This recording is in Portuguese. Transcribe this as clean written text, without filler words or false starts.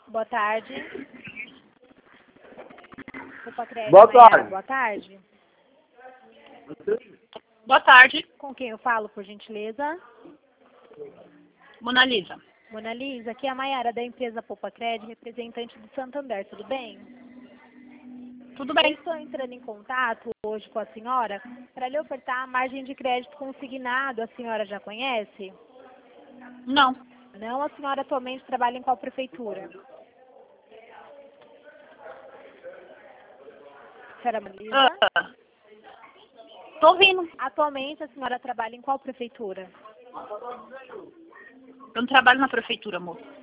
Boa tarde. Popacred, Boa Maiara, tarde. boa tarde. Boa tarde, Com quem eu falo, por gentileza? Mona Lisa. Mona Lisa, aqui é a Maiara da empresa Popacred, representante do Santander, tudo bem? Tudo Eu bem? estou entrando em contato hoje com a senhora para lhe ofertar a margem de crédito consignado. A senhora já conhece? Não. Não, a senhora atualmente trabalha em qual prefeitura? Senhora Mona Lisa? Tô ouvindo. Atualmente a senhora trabalha em qual prefeitura? Eu não trabalho na prefeitura, amor.